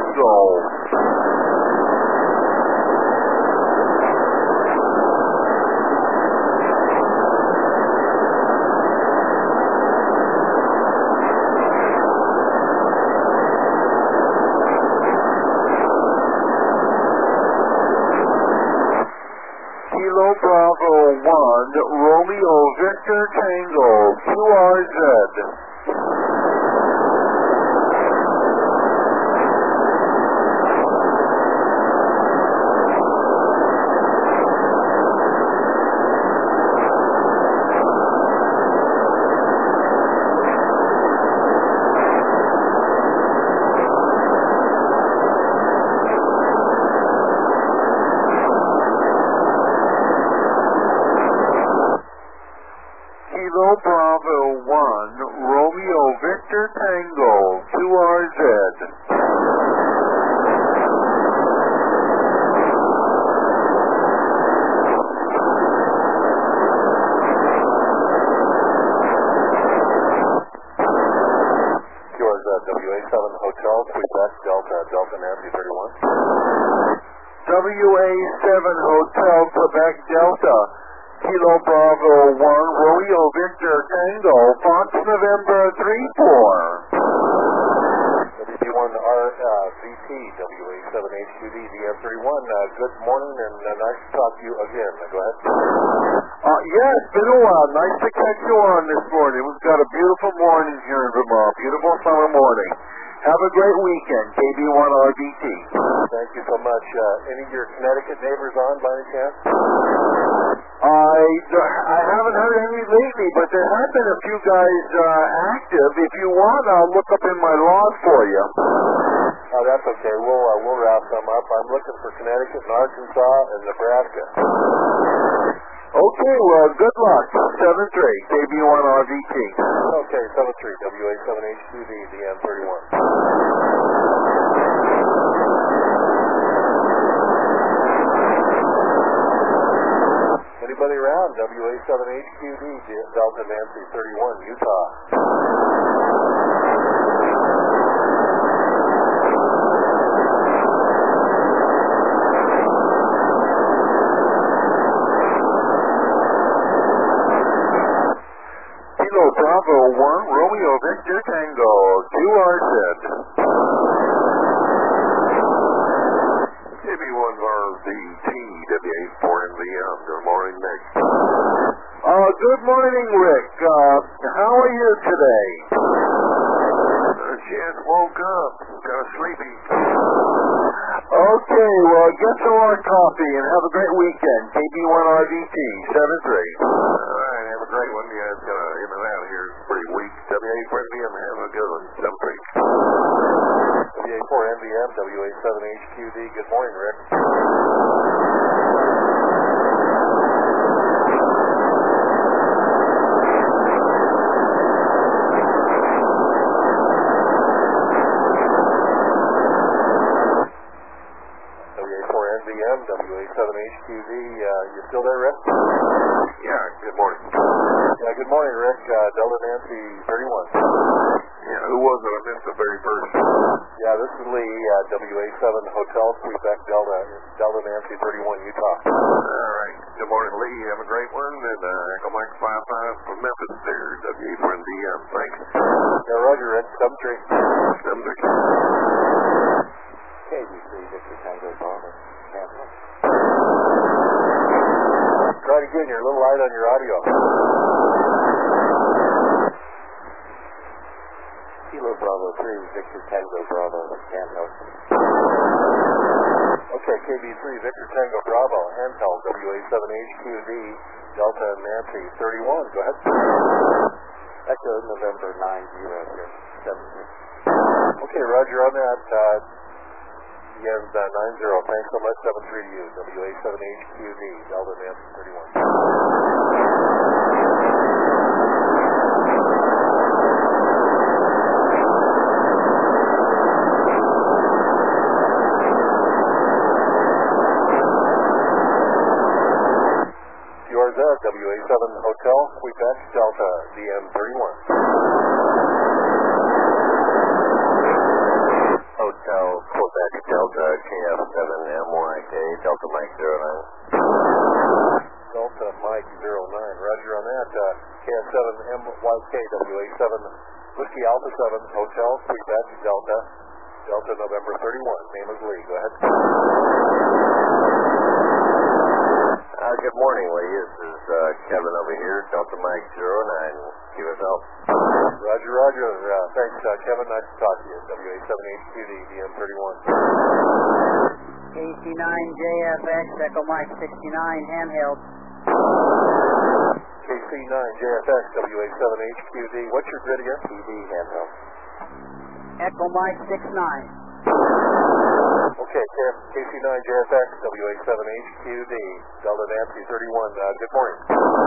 Golf. Kilo Bravo 1, Romeo Victor Tango, QRZ. Kilo Bravo 1, Romeo Victor Tango, QRZ. QRZ, WA7 Hotel, Quebec, Delta Nancy 31. WA7 Hotel, Quebec, Delta. Kilo Bravo 1, Romeo Victor Tango, Fox November 3-4. WB1RVT, WA7HQD, DM31. Good morning and nice to talk to you again. Go ahead. Yeah, it's been a while. Nice to catch you on this morning. We've got a beautiful morning here in Vermont. Beautiful summer morning. Have a great weekend, KB1RVT. Thank you so much. Any of your Connecticut neighbors on by any chance? I haven't heard any lately, but there have been a few guys active. If you want, I'll look up in my log for you. Oh, that's okay. We'll wrap them up. I'm looking for Connecticut and Arkansas and Nebraska. Okay, well, good luck. 7-3, KB1RVT. Okay, 7-3, WA7HQD, DM31. Anybody around? WA7HQD, Delta Nancy 31, Utah. Kilo Bravo 1, Romeo Victor Tango, QRZ. KB1RVT, WA4NVM. Good morning, Nick. Good morning, Rick. How are you today? Just woke up. Kind of sleepy. Okay, well, get some more coffee and have a great weekend. KB1RVT, 7-3. All right, have a great one. You guys got in and out here. It's pretty weak. WA4NVM, have a good one. 7-3. WA4NVM, WA7HQD. Good morning, Rick. WA4NVM, WA7HQD. You still there, Rick? Yeah, good morning. Yeah, good morning, Rick. Delta Nancy 31. Yeah, who was it? I missed the very first. Yeah, this is Lee, WA7 Hotel, Quebec, Delta Nancy 31, Utah. All right. Good morning, Lee. Have a great one. And Echo Mike 55 from Memphis there. WA4NVM. Thanks. Yeah, Roger, Rick. 7-3. 7-3. KBC, Victor Tango Bravo. Try it again. You're a little light on your audio. Kilo Bravo 3, Victor Tango Bravo. Can't help you. Okay, KB3, Victor Tango Bravo. Handheld, WA7HQD, Delta Nancy 31. Go ahead. Echo November 90 here. 7-3. Okay, Roger on that. Again, 90. Thanks so much. 7-3 to you. WA7HQD, Delta Nancy 31. QRZ, WA7 Hotel, Quebec, Delta, DM31. Hotel Quebec Delta KF7MYK Delta Mike 09. Delta Mike 09. Roger on that. KF7MYK WA7 Whiskey Alpha 7 Hotel Quebec Delta November 31. Name is Lee. Go ahead. Good morning, Lee. This is Kevin over here, Delta Mike 09, QSL. Roger. Thanks, Kevin. Nice to talk to you. WA7HQD, DM31. KC9JFX, Echo Mike 69, handheld. KC9JFX, WA7HQD. What's your grid again? PD, handheld. Echo Mike 69. Okay, KC9JFX, WA7HQD, Delta Nancy 31. Good morning.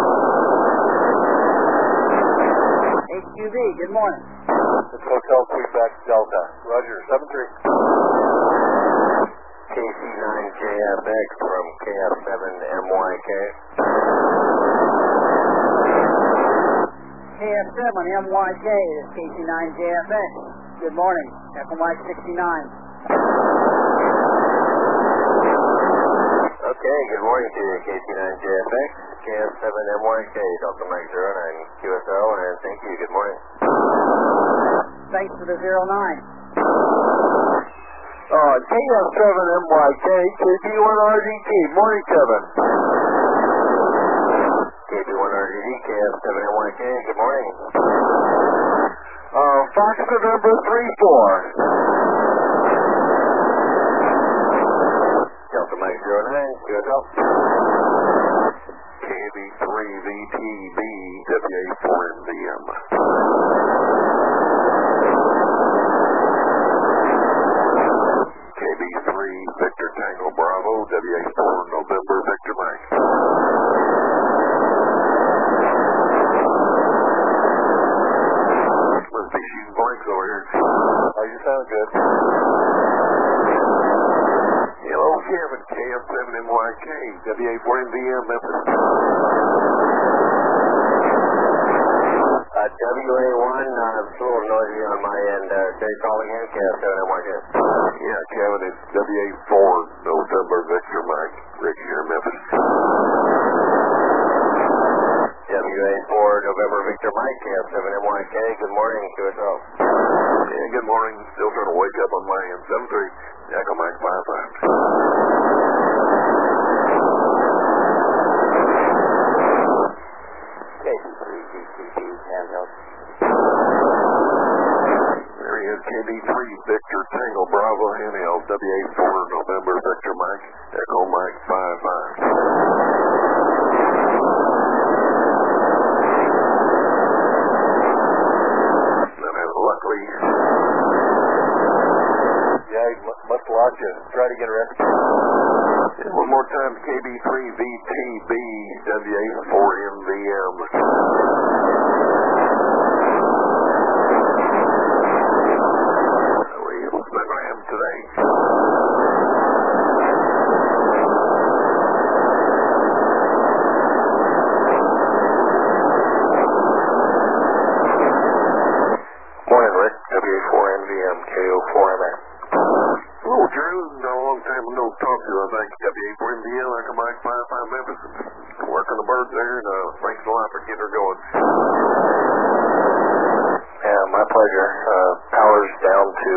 HQD, good morning. It's Hotel Quebec Delta. Roger, 73. KC9JFX from KF7MYK. KF7MYK, this is KC9JFX. Good morning. Echo Mike 69. Okay, good morning to you, KC9JFX, KF7MYK, Delta Mike 09, QSL, and thank you. Good morning. Thanks for the 09. KF7MYK, KB1RDT. Morning, Kevin. KB1RDT, KF7MYK. Good morning. Fox November 34. Delta Mike 09, QSL. KB3VTB, WA4MVM. KB3 Victor Tango Bravo, WA4 November Victor Mike. Must be shooting blanks over here. Oh, you sound good. Hello, Kevin, KF7MYK, WA4MVM, Memphis. WA1, it's a little noisy on my end. Jay calling in, KF7MYK. Yeah, Kevin, it's WA4 November Victor Mike, Rick here, Memphis. WA4 November Victor Mike, KF7MYK. Good morning, QSL. Yeah, good morning. Still trying to wake up on my end. 73, Echo Mike 55. KB3VTB, handheld. There he is, KB3 Victor Tango Bravo, handheld, WA4 November Victor Mike, Echo Mike 55. Luckily. Yeah, he must have lost you. Try to get a rest. One more time, KB3VTB, WA4MVM. What's been ram today? Morning, Rick. WA4MVM, KO4MN. Hello, Drew. Not a long time no talk to you. I think WA4MVM, Echo Mike 55 Memphis. Working the bird there, and thanks a lot for getting her going. Yeah, my pleasure. Power's down to,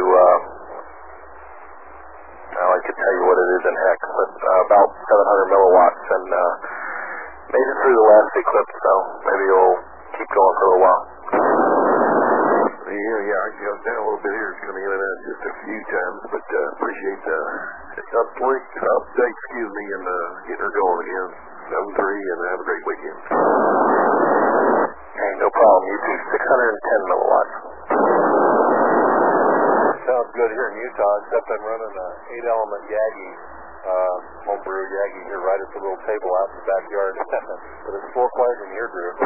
I could tell you what it is in heck, but about 700 milliwatts, and made it through the last eclipse, so maybe it'll keep going for a while. Yeah, I got down a little bit here. It's coming in and out just a few times, but appreciate the update, and getting her going again. 7-3, and have a great weekend. Hey, no problem. You too. 610 milliwatts. Sounds good here in Utah, except I'm running a 8-element Yagi, homebrew Yagi here right at the little table out in the backyard. But it's still quiet in here, Drew.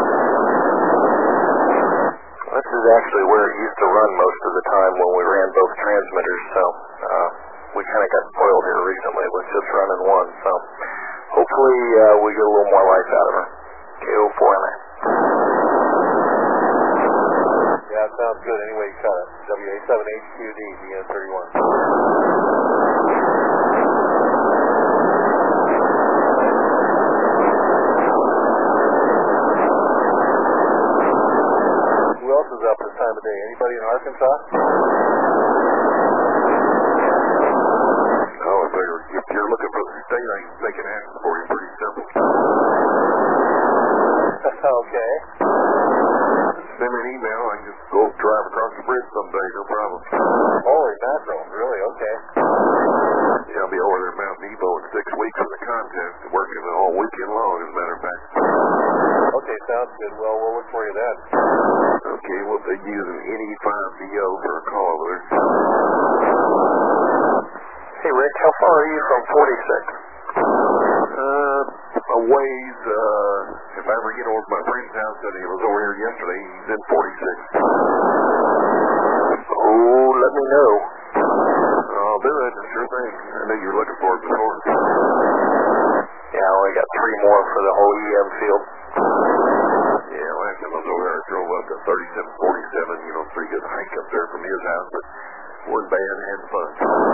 This is actually where it used to run most of the time when we ran both transmitters, so we kind of got spoiled here recently with just running one, so hopefully we get a little more life out of her. KO4MA. Yeah, Yeah, it sounds good. Anyway, you cut it. WA7HQD, DN31. Who else is up this time of day? Anybody in Arkansas? Oh, if you're looking for the state, I can take an answer for you. Pretty simple. Okay. Send me an email. I can just go drive across the bridge someday. No problem. Holy mackerel. Really? Okay. Yeah, I'll be over there at Mount Nebo in 6 weeks for the contest, working all weekend long, as a matter of fact. Okay, sounds good. Well, we'll look for you then. Okay, we'll be using NE5VO for a call over there. Hey, Rick, how far are you from 46? A ways, if I ever get over to my friend's house, and he was over here yesterday, he's in 46. Oh, let me know. I'll do it, sure thing. I knew you were looking for it before. Yeah, I only got 3 more for the whole EM field. Yeah, last time I was over there, I drove up to 3747, pretty good hike up there from his house, but wasn't bad, had fun.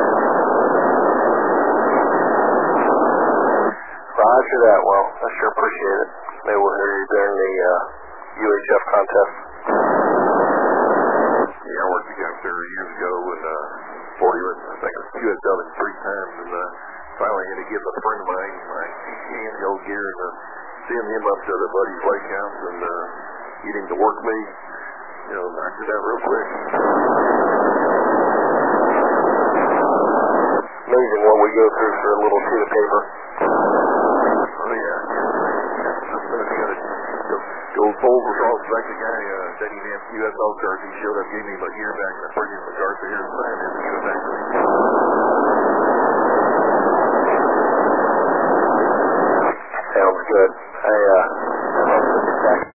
Roger that. Well, I sure appreciate it. Maybe we'll hear you during the UHF contest. Yeah, I worked against there years ago in 40, I think it was QSW 3 times, and finally had to give a friend of mine my handheld gear and send him up to the buddy's lake house and get him to work me. Knocked it out real quick. Amazing what we go through for a little sheet of paper. Oh, yeah. Go fold across back the guy, that he had USO cards. He showed up, gave me my gear back, and I put it in the car for here and signed it and give it back to me. Sounds good.